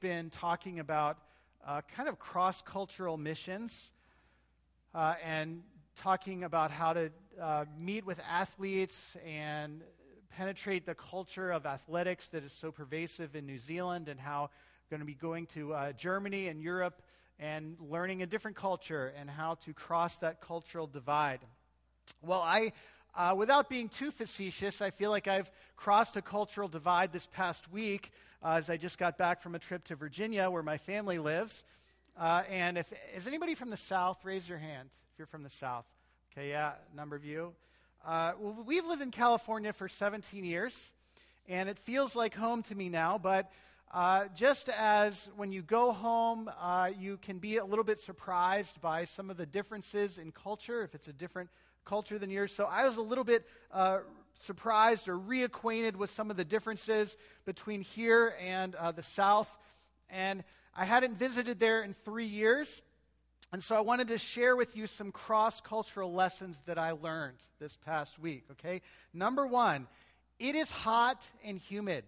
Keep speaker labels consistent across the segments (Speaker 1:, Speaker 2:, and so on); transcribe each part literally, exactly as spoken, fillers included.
Speaker 1: been talking about uh, kind of cross-cultural missions uh, and talking about how to uh, meet with athletes and penetrate the culture of athletics that is so pervasive in New Zealand, and how we're going to be going to uh, Germany and Europe and learning a different culture and how to cross that cultural divide. Well, I, uh, without being too facetious, I feel like I've crossed a cultural divide this past week uh, as I just got back from a trip to Virginia where my family lives. Uh, and if is anybody from the South? Raise your hand if you're from the South. Okay, yeah, a number of you. Uh, well, we've lived in California for seventeen years, and it feels like home to me now, but uh, just as when you go home, uh, you can be a little bit surprised by some of the differences in culture, if it's a different culture than yours. So I was a little bit uh, surprised or reacquainted with some of the differences between here and uh, the South, and I hadn't visited there in three years. And so I wanted to share with you some cross-cultural lessons that I learned this past week, okay? Number one, it is hot and humid.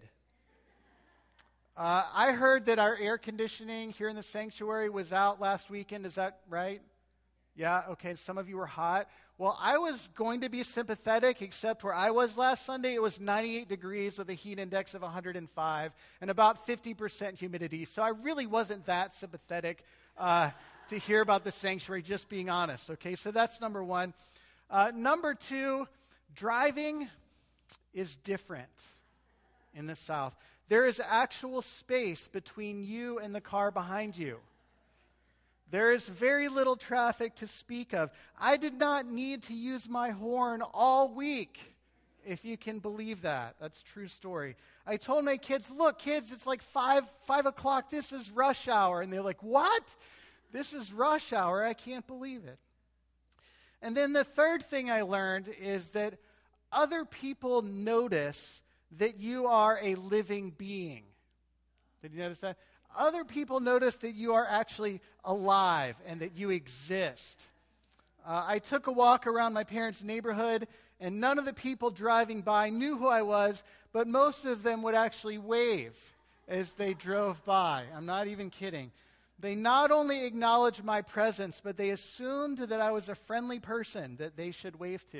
Speaker 1: Uh, I heard that our air conditioning here in the sanctuary was out last weekend. Is that right? Yeah, okay, some of you were hot. Well, I was going to be sympathetic, except where I was last Sunday, it was ninety-eight degrees with a heat index of one hundred five and about fifty percent humidity. So I really wasn't that sympathetic uh to hear about the sanctuary, just being honest, okay? So that's number one. Uh, number two, driving is different in the South. There is actual space between you and the car behind you. There is very little traffic to speak of. I did not need to use my horn all week, if you can believe that. That's a true story. I told my kids, look, kids, it's like five, five o'clock. This is rush hour. And they're like, what? This is rush hour. I can't believe it. And then the third thing I learned is that other people notice that you are a living being. Did you notice that? Other people notice that you are actually alive and that you exist. Uh, I took a walk around my parents' neighborhood, and none of the people driving by knew who I was, but most of them would actually wave as they drove by. I'm not even kidding. They not only acknowledged my presence, but they assumed that I was a friendly person that they should wave to.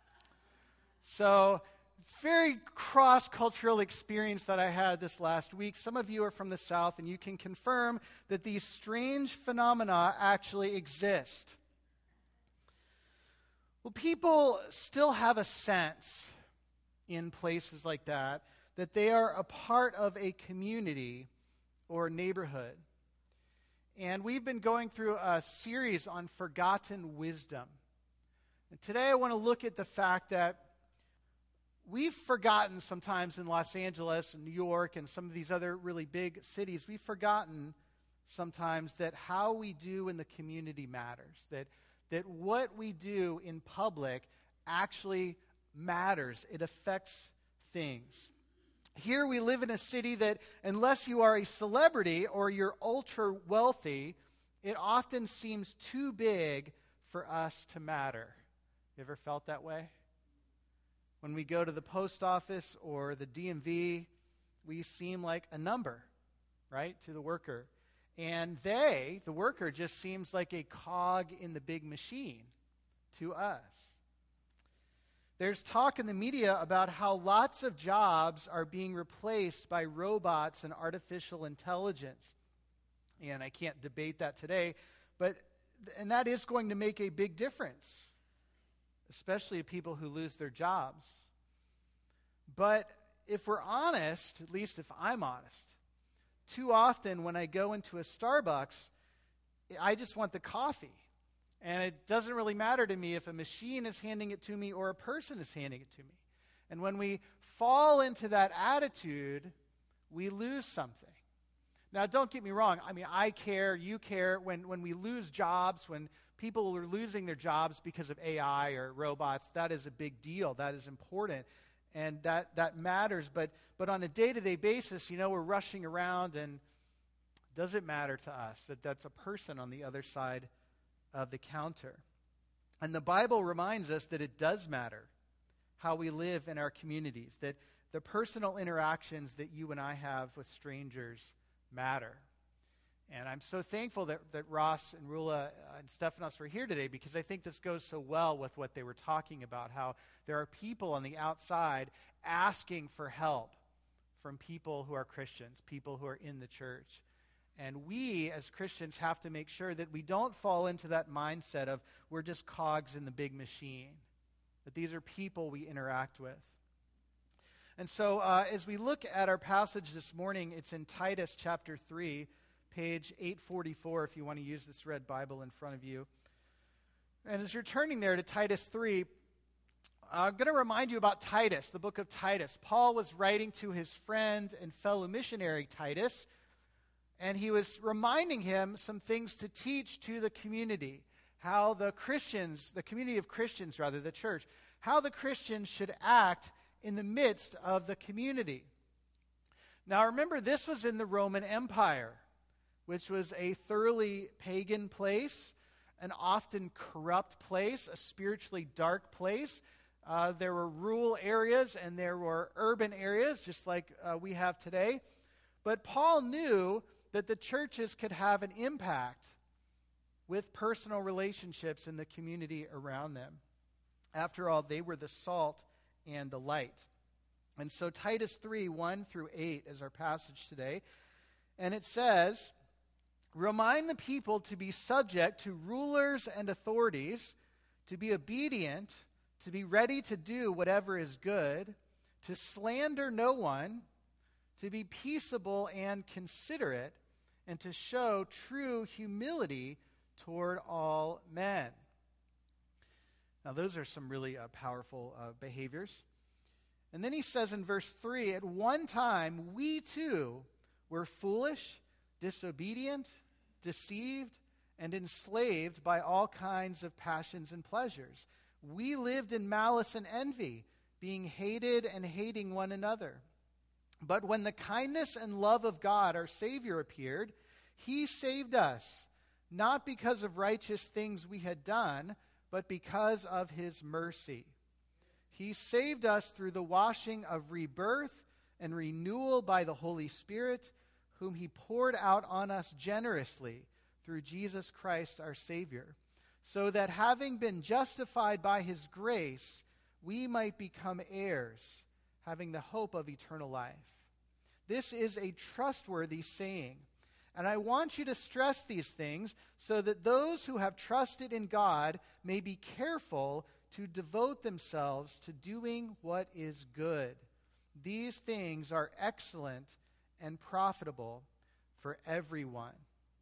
Speaker 1: So, very cross-cultural experience that I had this last week. Some of you are from the South, and you can confirm that these strange phenomena actually exist. Well, people still have a sense in places like that that they are a part of a community or neighborhood. And we've been going through a series on forgotten wisdom. And today I want to look at the fact that we've forgotten sometimes in Los Angeles and New York and some of these other really big cities, we've forgotten sometimes that how we do in the community matters, that, that what we do in public actually matters. It affects things. Here we live in a city that, unless you are a celebrity or you're ultra wealthy, it often seems too big for us to matter. You ever felt that way? When we go to the post office or the D M V, we seem like a number, right, to the worker. And they, the worker, just seems like a cog in the big machine to us. There's talk in the media about how lots of jobs are being replaced by robots and artificial intelligence. And I can't debate that today, but and that is going to make a big difference, especially to people who lose their jobs. But if we're honest, at least if I'm honest, too often when I go into a Starbucks, I just want the coffee. And it doesn't really matter to me if a machine is handing it to me or a person is handing it to me. And when we fall into that attitude, we lose something. Now, don't get me wrong. I mean, I care, you care. When, when we lose jobs, when people are losing their jobs because of A I or robots, that is a big deal. That is important. And that, that matters. But, but on a day-to-day basis, you know, we're rushing around, and does it matter to us that that's a person on the other side of the counter? And the Bible reminds us that it does matter how we live in our communities, that the personal interactions that you and I have with strangers matter. And I'm so thankful that, that Ross and Rula and Stephanos were here today, because I think this goes so well with what they were talking about, how there are people on the outside asking for help from people who are Christians, people who are in the church. And we as Christians have to make sure that we don't fall into that mindset of we're just cogs in the big machine, that these are people we interact with. And so uh, as we look at our passage this morning, it's in Titus chapter three, page eight forty-four, if you want to use this red Bible in front of you. And as you're turning there to Titus three, I'm going to remind you about Titus, the book of Titus. Paul was writing to his friend and fellow missionary Titus, and he was reminding him some things to teach to the community, how the Christians, the community of Christians rather, the church, how the Christians should act in the midst of the community. Now remember, this was in the Roman Empire, which was a thoroughly pagan place, an often corrupt place, a spiritually dark place. Uh, there were rural areas and there were urban areas, just like uh, we have today. But Paul knew that the churches could have an impact with personal relationships in the community around them. After all, they were the salt and the light. And so Titus three, one through eight is our passage today. And it says, "Remind the people to be subject to rulers and authorities, to be obedient, to be ready to do whatever is good, to slander no one, to be peaceable and considerate, and to show true humility toward all men." Now, those are some really uh, powerful uh, behaviors. And then he says in verse three, "At one time we too were foolish, disobedient, deceived, and enslaved by all kinds of passions and pleasures. We lived in malice and envy, being hated and hating one another. But when the kindness and love of God, our Savior, appeared, he saved us, not because of righteous things we had done, but because of his mercy. He saved us through the washing of rebirth and renewal by the Holy Spirit, whom he poured out on us generously through Jesus Christ our Savior, so that having been justified by his grace, we might become heirs, having the hope of eternal life. This is a trustworthy saying, and I want you to stress these things so that those who have trusted in God may be careful to devote themselves to doing what is good. These things are excellent and profitable for everyone."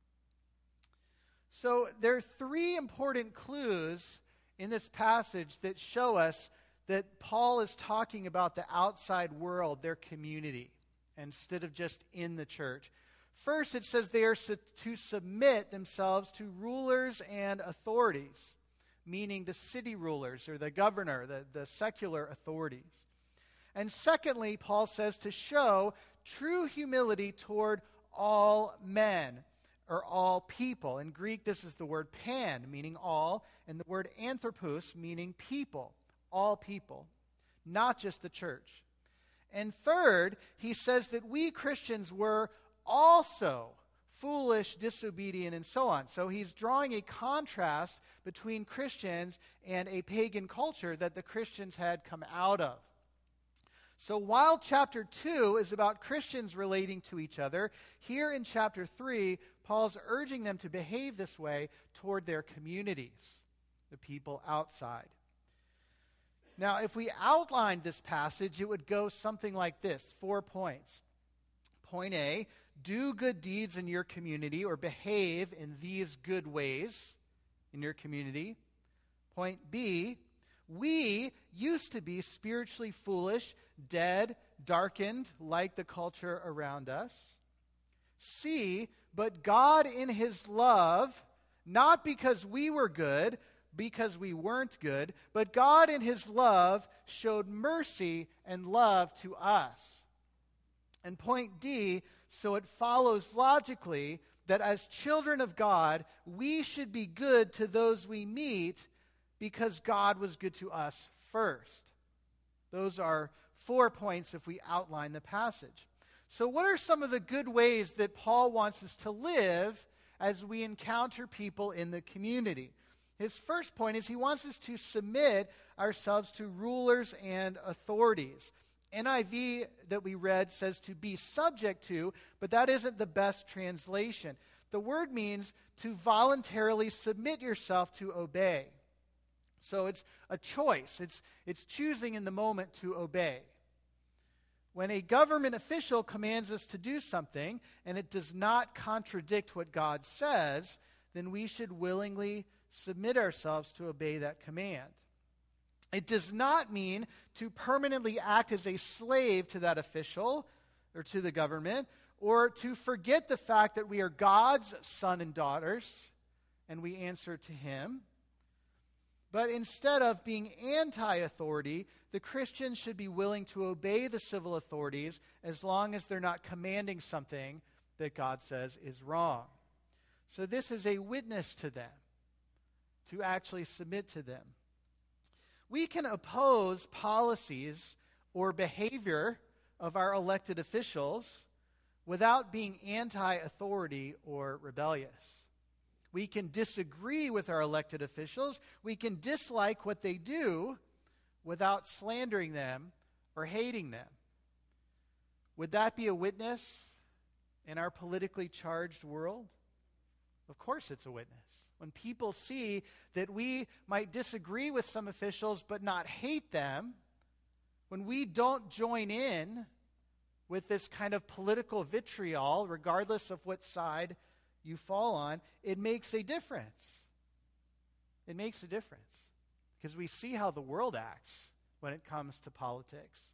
Speaker 1: So there are three important clues in this passage that show us that Paul is talking about the outside world, their community, instead of just in the church. First, it says they are su- to submit themselves to rulers and authorities, meaning the city rulers or the governor, the, the secular authorities. And secondly, Paul says to show true humility toward all men, or all people. In Greek, this is the word pan, meaning all, and the word anthropos, meaning people, all people, not just the church. And third, he says that we Christians were also foolish, disobedient, and so on. So he's drawing a contrast between Christians and a pagan culture that the Christians had come out of. So while chapter two is about Christians relating to each other, here in chapter three, Paul's urging them to behave this way toward their communities, the people outside. Now, if we outlined this passage, it would go something like this, four points. Point A, do good deeds in your community or behave in these good ways in your community. Point B, we used to be spiritually foolish, dead, darkened, like the culture around us. C, but God in his love, not because we were good, because we weren't good, but God in his love showed mercy and love to us. And point D, so it follows logically that as children of God, we should be good to those we meet because God was good to us first. Those are four points if we outline the passage. So what are some of the good ways that Paul wants us to live as we encounter people in the community? His first point is he wants us to submit ourselves to rulers and authorities. N I V that we read says to be subject to, but that isn't the best translation. The word means to voluntarily submit yourself to obey. So it's a choice. It's, it's choosing in the moment to obey. When a government official commands us to do something and it does not contradict what God says, then we should willingly submit ourselves to obey that command. It does not mean to permanently act as a slave to that official or to the government, or to forget the fact that we are God's son and daughters and we answer to him. But instead of being anti-authority, the Christian should be willing to obey the civil authorities as long as they're not commanding something that God says is wrong. So this is a witness to them, to actually submit to them. We can oppose policies or behavior of our elected officials without being anti-authority or rebellious. We can disagree with our elected officials. We can dislike what they do without slandering them or hating them. Would that be a witness in our politically charged world? Of course it's a witness. When people see that we might disagree with some officials but not hate them, when we don't join in with this kind of political vitriol, regardless of what side you fall on, it makes a difference. It makes a difference because we see how the world acts when it comes to politics.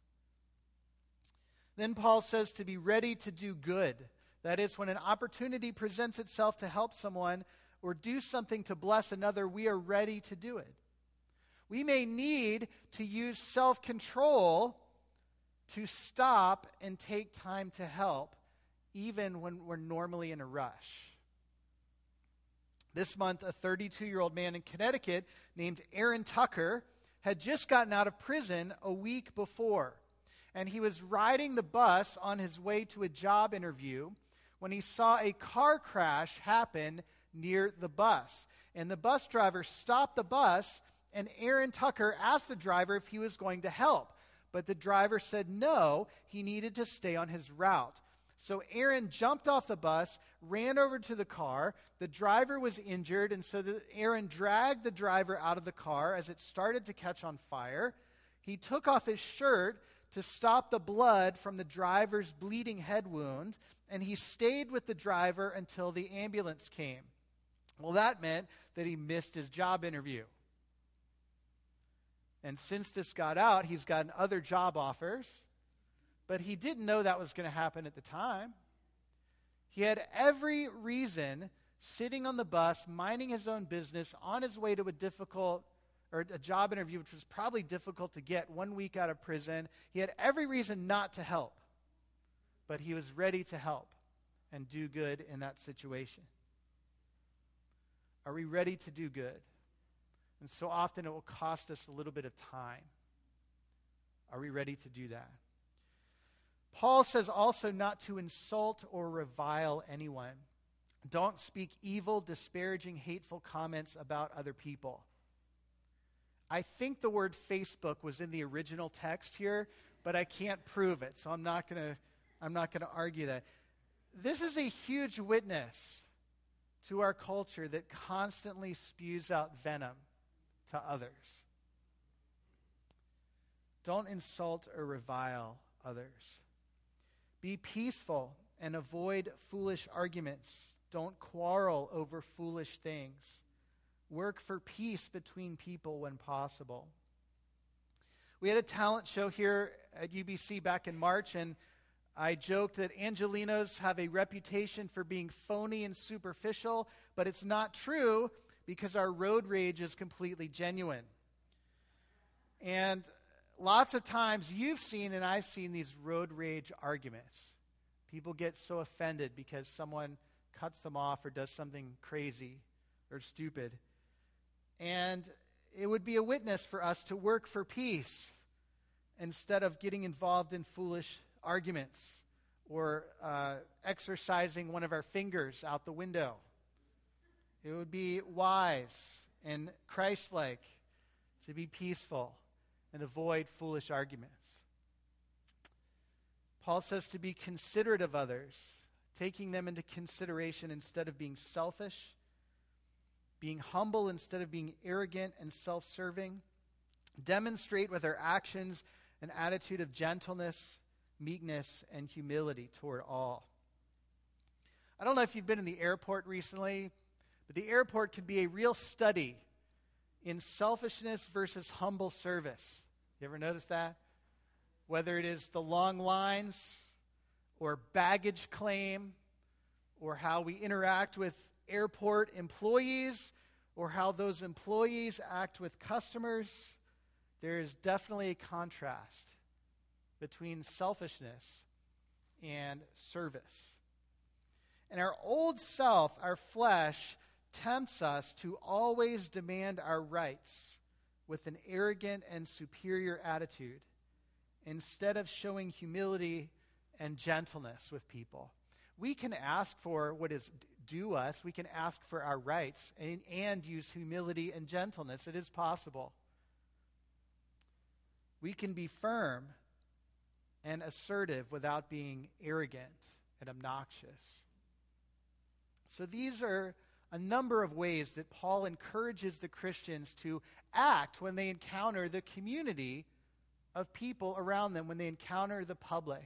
Speaker 1: Then Paul says to be ready to do good. That is, when an opportunity presents itself to help someone or do something to bless another, we are ready to do it. We may need to use self-control to stop and take time to help, even when we're normally in a rush. This month, a thirty-two-year-old man in Connecticut named Aaron Tucker had just gotten out of prison a week before, and he was riding the bus on his way to a job interview when he saw a car crash happen near the bus. And the bus driver stopped the bus, and Aaron Tucker asked the driver if he was going to help. But the driver said no, he needed to stay on his route. So Aaron jumped off the bus, ran over to the car. The driver was injured, and so the, Aaron dragged the driver out of the car as it started to catch on fire. He took off his shirt to stop the blood from the driver's bleeding head wound, and he stayed with the driver until the ambulance came. Well, that meant that he missed his job interview. And since this got out, he's gotten other job offers, but he didn't know that was going to happen at the time. He had every reason, sitting on the bus, minding his own business, on his way to a difficult, or a job interview, which was probably difficult to get one week out of prison. He had every reason not to help, but he was ready to help and do good in that situation. Are we ready to do good? And so often it will cost us a little bit of time. Are we ready to do that? Paul says also not to insult or revile anyone. Don't speak evil, disparaging, hateful comments about other people. I think the word Facebook was in the original text here, but I can't prove it, so I'm not going to I'm not going to argue that. This is a huge witness to our culture that constantly spews out venom to others. Don't insult or revile others. Be peaceful and avoid foolish arguments. Don't quarrel over foolish things. Work for peace between people when possible. We had a talent show here at U B C back in March, and I joked that Angelinos have a reputation for being phony and superficial, but it's not true because our road rage is completely genuine. And lots of times you've seen and I've seen these road rage arguments. People get so offended because someone cuts them off or does something crazy or stupid. And it would be a witness for us to work for peace instead of getting involved in foolish arguments. or uh, exercising one of our fingers out the window. It would be wise and Christ-like to be peaceful and avoid foolish arguments. Paul says to be considerate of others, taking them into consideration instead of being selfish, being humble instead of being arrogant and self-serving. Demonstrate with our actions an attitude of gentleness, meekness, and humility toward all. I don't know if you've been in the airport recently, but the airport can be a real study in selfishness versus humble service. You ever notice that? Whether it is the long lines or baggage claim or how we interact with airport employees or how those employees act with customers, there is definitely a contrast between selfishness and service. And our old self, our flesh, tempts us to always demand our rights with an arrogant and superior attitude instead of showing humility and gentleness with people. We can ask for what is due us. We can ask for our rights and, and use humility and gentleness. It is possible. We can be firm and assertive without being arrogant and obnoxious. So these are a number of ways that Paul encourages the Christians to act when they encounter the community of people around them, when they encounter the public.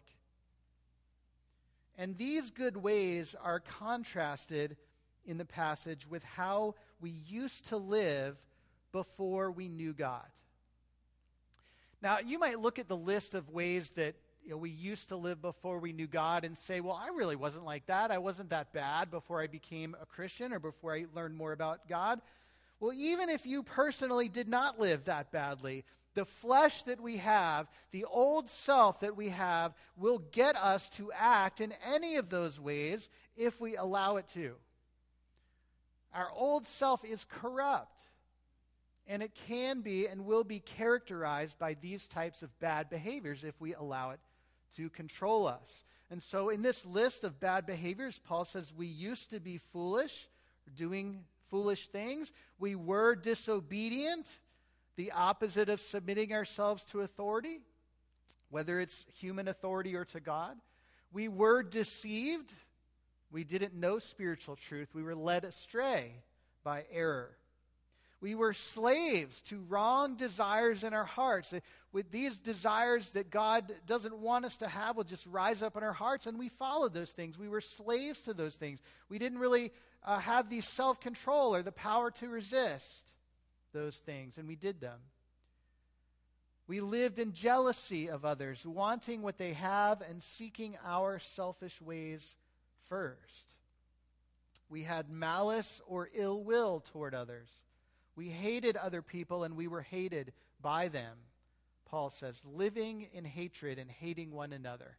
Speaker 1: And these good ways are contrasted in the passage with how we used to live before we knew God. Now, you might look at the list of ways that you know, we used to live before we knew God and say, well, I really wasn't like that. I wasn't that bad before I became a Christian or before I learned more about God. Well, even if you personally did not live that badly, the flesh that we have, the old self that we have, will get us to act in any of those ways if we allow it to. Our old self is corrupt, and it can be and will be characterized by these types of bad behaviors if we allow it to control us. And so in this list of bad behaviors, Paul says we used to be foolish, doing foolish things. We were disobedient, the opposite of submitting ourselves to authority, whether it's human authority or to God. We were deceived. We didn't know spiritual truth. We were led astray by error. We were slaves to wrong desires in our hearts. With these desires that God doesn't want us to have will just rise up in our hearts, and we followed those things. We were slaves to those things. We didn't really uh, have the self-control or the power to resist those things, and we did them. We lived in jealousy of others, wanting what they have and seeking our selfish ways first. We had malice or ill will toward others. We hated other people and we were hated by them, Paul says, living in hatred and hating one another.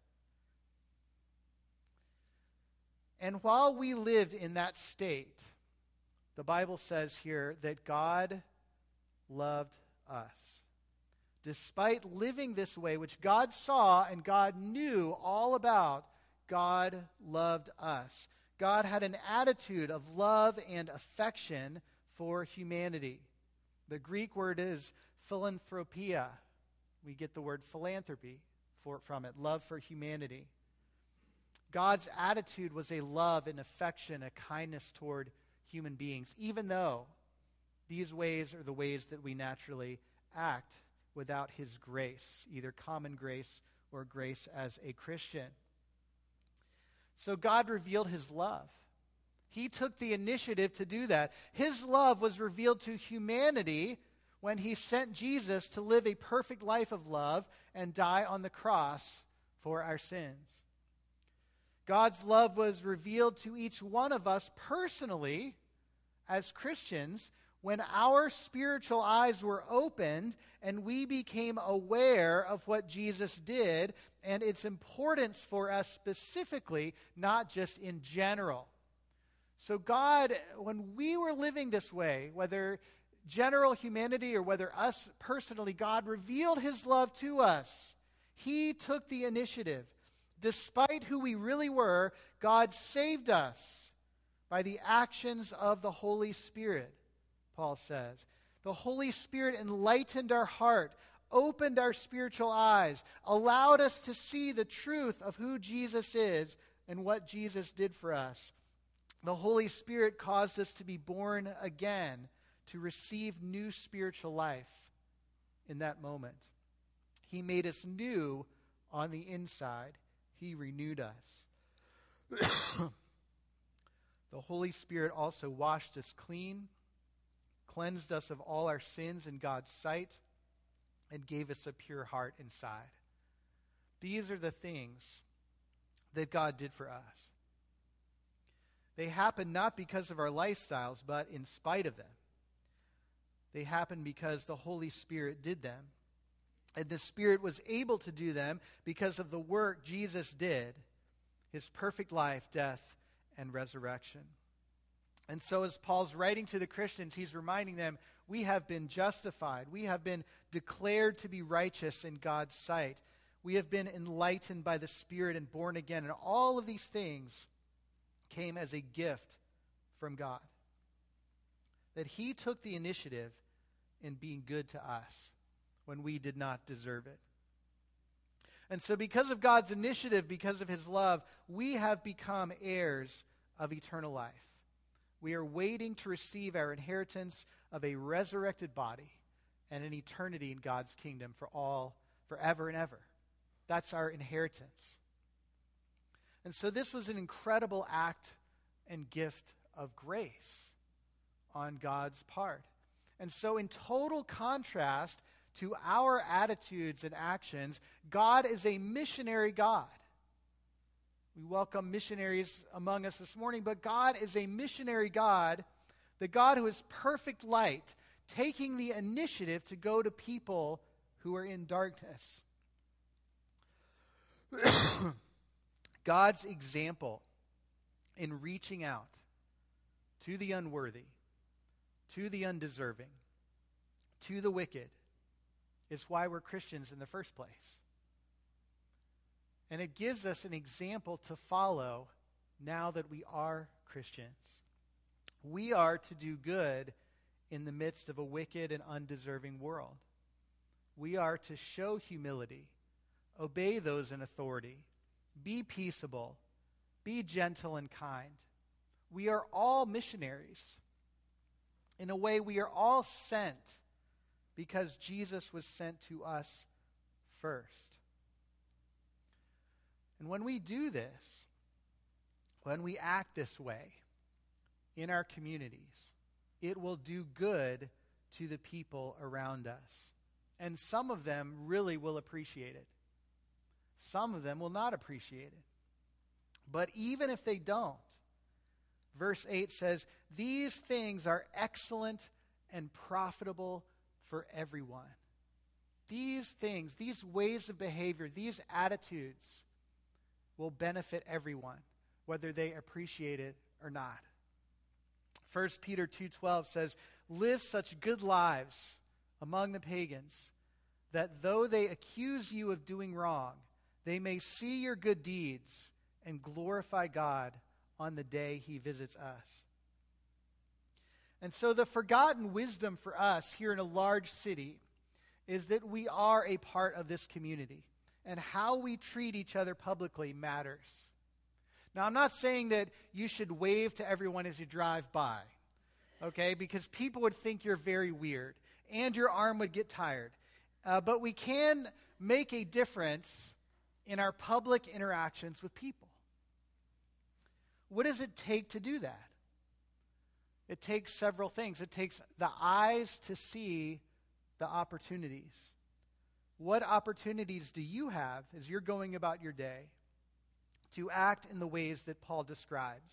Speaker 1: And while we lived in that state, the Bible says here that God loved us. Despite living this way, which God saw and God knew all about, God loved us. God had an attitude of love and affection for humanity. The Greek word is philanthropia. We get the word philanthropy for, from it, love for humanity. God's attitude was a love and affection, a kindness toward human beings, even though these ways are the ways that we naturally act without his grace, either common grace or grace as a Christian. So God revealed his love. He took the initiative to do that. His love was revealed to humanity when he sent Jesus to live a perfect life of love and die on the cross for our sins. God's love was revealed to each one of us personally as Christians when our spiritual eyes were opened and we became aware of what Jesus did and its importance for us specifically, not just in general. So God, when we were living this way, whether general humanity or whether us personally, God revealed his love to us. He took the initiative. despite who we really were, God saved us by the actions of the Holy Spirit, Paul says. The Holy Spirit enlightened our heart, opened our spiritual eyes, allowed us to see the truth of who Jesus is and what Jesus did for us. The Holy Spirit caused us to be born again, to receive new spiritual life in that moment. He made us new on the inside. He renewed us. The Holy Spirit also washed us clean, cleansed us of all our sins in God's sight, and gave us a pure heart inside. These are the things that God did for us. They happened not because of our lifestyles, but in spite of them. They happened because the Holy Spirit did them. And the Spirit was able to do them because of the work Jesus did, his perfect life, death, and resurrection. And so as Paul's writing to the Christians, he's reminding them, we have been justified. We have been declared to be righteous in God's sight. We have been enlightened by the Spirit and born again. And all of these things came as a gift from God. That he took the initiative in being good to us when we did not deserve it. And so because of God's initiative, because of his love, we have become heirs of eternal life. We are waiting to receive our inheritance of a resurrected body and an eternity in God's kingdom for all, forever and ever. That's our inheritance. And so this was an incredible act and gift of grace on God's part. And so in total contrast to our attitudes and actions, God is a missionary God. We welcome missionaries among us this morning, but God is a missionary God, the God who is perfect light, taking the initiative to go to people who are in darkness. God's example in reaching out to the unworthy, to the undeserving, to the wicked, is why we're Christians in the first place. And it gives us an example to follow now that we are Christians. We are to do good in the midst of a wicked and undeserving world. We are to show humility, obey those in authority, be peaceable, be gentle and kind. We are all missionaries. In a way, we are all sent because Jesus was sent to us first. And when we do this, when we act this way in our communities, it will do good to the people around us. And some of them really will appreciate it. Some of them will not appreciate it. But even if they don't, verse eight says, these things are excellent and profitable for everyone. These things, these ways of behavior, these attitudes will benefit everyone, whether they appreciate it or not. First Peter two twelve says, live such good lives among the pagans, that though they accuse you of doing wrong, they may see your good deeds and glorify God on the day he visits us. And so the forgotten wisdom for us here in a large city is that we are a part of this community, and how we treat each other publicly matters. Now, I'm not saying that you should wave to everyone as you drive by, okay, because people would think you're very weird, and your arm would get tired. Uh, but we can make a difference in our public interactions with people. What does it take to do that? It takes several things. It takes the eyes to see the opportunities. What opportunities do you have as you're going about your day to act in the ways that Paul describes?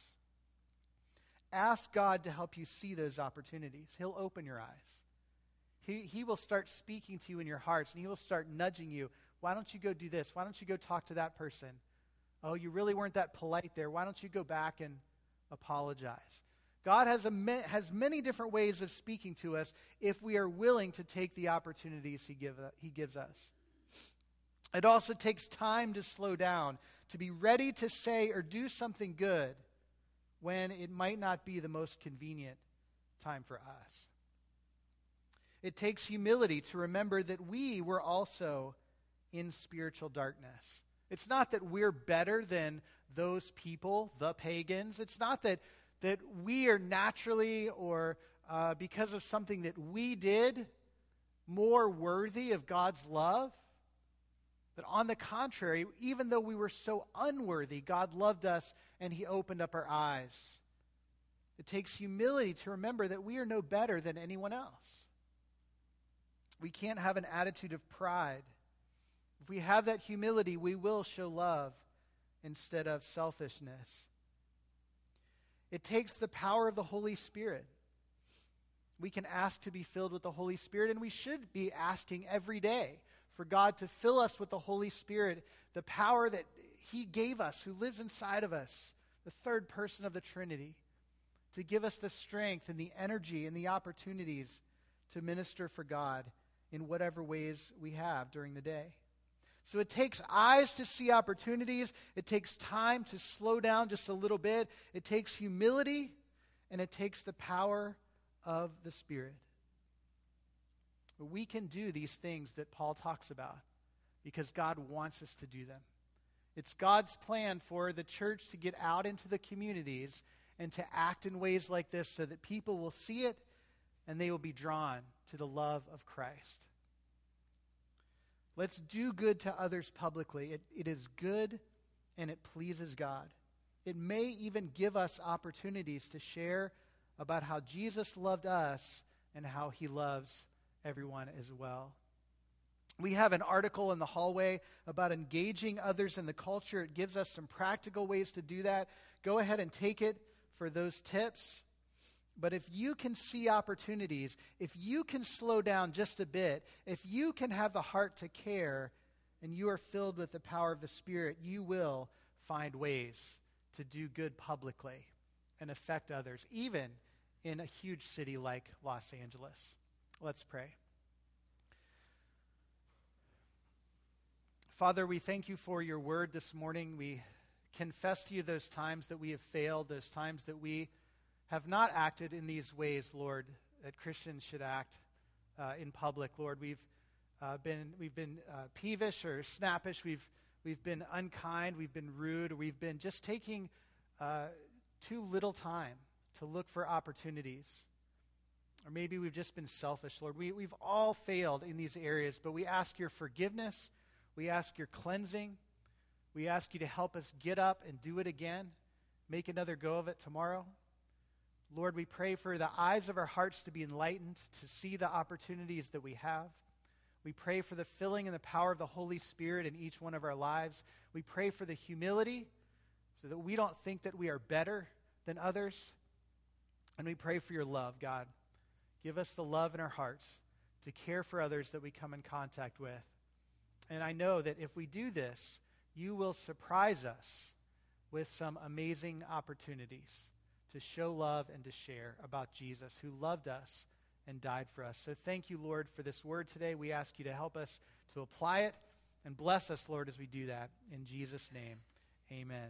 Speaker 1: Ask God to help you see those opportunities. He'll open your eyes. He, he will start speaking to you in your hearts, and he will start nudging you. Why don't you go do this? Why don't you go talk to that person? Oh, you really weren't that polite there. Why don't you go back and apologize? God has, a, has many different ways of speaking to us if we are willing to take the opportunities he, give, he gives us. It also takes time to slow down, to be ready to say or do something good when it might not be the most convenient time for us. It takes humility to remember that we were also in spiritual darkness. It's not that we're better than those people, the pagans. It's not that, that we are naturally or uh, because of something that we did more worthy of God's love. That on the contrary, even though we were so unworthy, God loved us and he opened up our eyes. It takes humility to remember that we are no better than anyone else. We can't have an attitude of pride. If we have that humility, we will show love instead of selfishness. It takes the power of the Holy Spirit. We can ask to be filled with the Holy Spirit, and we should be asking every day for God to fill us with the Holy Spirit, the power that he gave us, who lives inside of us, the third person of the Trinity, to give us the strength and the energy and the opportunities to minister for God in whatever ways we have during the day. So it takes eyes to see opportunities. It takes time to slow down just a little bit. It takes humility, and it takes the power of the Spirit. We can do these things that Paul talks about because God wants us to do them. It's God's plan for the church to get out into the communities and to act in ways like this so that people will see it and they will be drawn to the love of Christ. Let's do good to others publicly. It, it is good and it pleases God. It may even give us opportunities to share about how Jesus loved us and how he loves everyone as well. We have an article in the hallway about engaging others in the culture. It gives us some practical ways to do that. Go ahead and take it for those tips. But if you can see opportunities, if you can slow down just a bit, if you can have the heart to care, and you are filled with the power of the Spirit, you will find ways to do good publicly and affect others, even in a huge city like Los Angeles. Let's pray. Father, we thank you for your word this morning. We confess to you those times that we have failed, those times that we have not acted in these ways, Lord, that Christians should act uh, in public. Lord, we've uh, been we've been uh, peevish or snappish. We've we've been unkind. We've been rude. We've been just taking uh, too little time to look for opportunities. Or maybe we've just been selfish, Lord. We, we've all failed in these areas, but we ask your forgiveness. We ask your cleansing. We ask you to help us get up and do it again, make another go of it tomorrow. Lord, we pray for the eyes of our hearts to be enlightened, to see the opportunities that we have. We pray for the filling and the power of the Holy Spirit in each one of our lives. We pray for the humility so that we don't think that we are better than others. And we pray for your love, God. Give us the love in our hearts to care for others that we come in contact with. And I know that if we do this, you will surprise us with some amazing opportunities to show love and to share about Jesus, who loved us and died for us. So thank you, Lord, for this word today. We ask you to help us to apply it and bless us, Lord, as we do that. In Jesus' name, amen.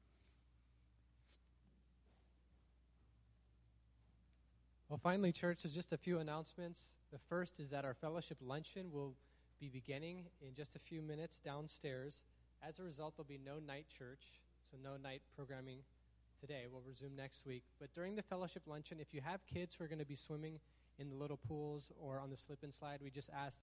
Speaker 2: Well, finally, church, there's just a few announcements. The first is that our fellowship luncheon will be beginning in just a few minutes downstairs. As a result, there'll be no night church, so no night programming today. We'll resume next week. But during the fellowship luncheon, if you have kids who are going to be swimming in the little pools or on the slip and slide, we just ask